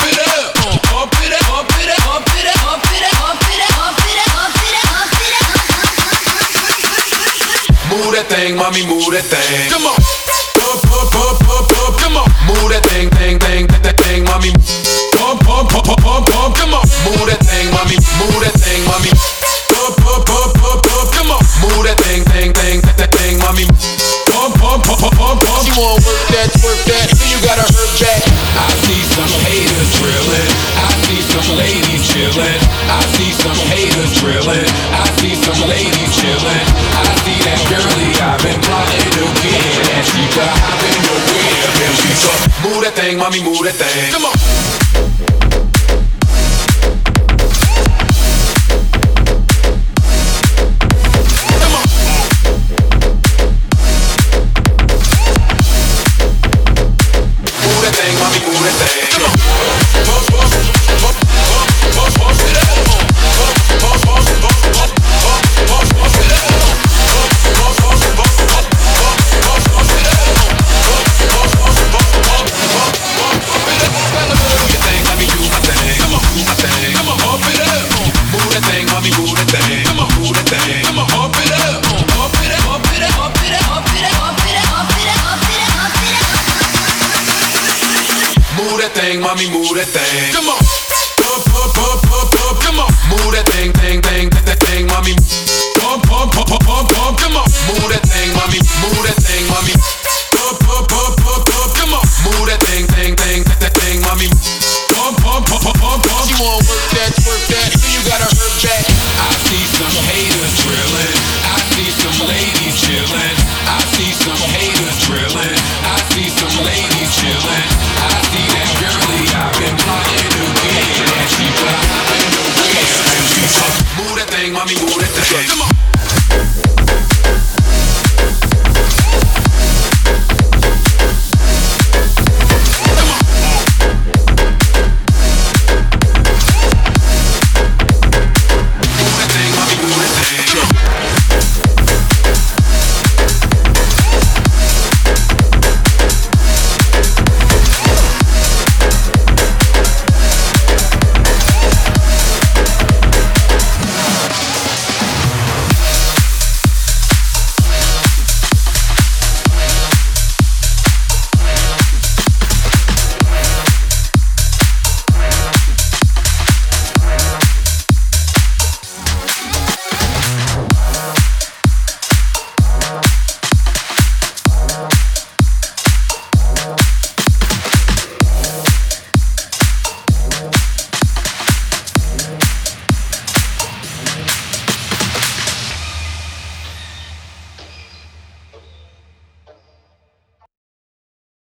it up, pump it up, pump it up, pump it up, pump it up, pump it up, pump it up, pump it up, pump it up. Move that thing, mommy, move that thing. Come on. Pump, pump, pump, pump, pump. Come on. Move that thing, that thing, mommy. Pump, pump, pump, pump, pump, pump. Come on. Move that thing, mommy. Move that thing, mommy. Pump, pump, pump, pump, pump. Come on. Move that thing, that thing, mommy. Pump, pump, pump, pump, pump, pump. You wanna work that, then you gotta hurt back. I see some haters drilling. I see some ladies chilling. I see some haters drilling. I see some ladies chilling. I see that girlie I've been plotting to get, and she got hopping the whip, and she's up. Move that thing, mommy, move that thing. Come on. Mommy, move that thing. Come on. Pump, pump, pump, pump, pump. Come on. Move that thing, that thing, mommy. Pump, pump, pump, pump, pump, pump. Come on. Move that thing, mommy. Move that thing, mommy. Pump, pump, pump, pump, pump. Come on. Move that thing, that thing, mommy. Pump, pump, pump, pump, pump, pump. You wanna work that, then you gotta hurt back. I see some haters drilling. I see some ladies chilling. I see some haters drilling. I see some ladies chilling. I see that girlie I've been plotting to get, and she got hopping the whip, and she's up. Move that thing, mommy, move that thing. Come on.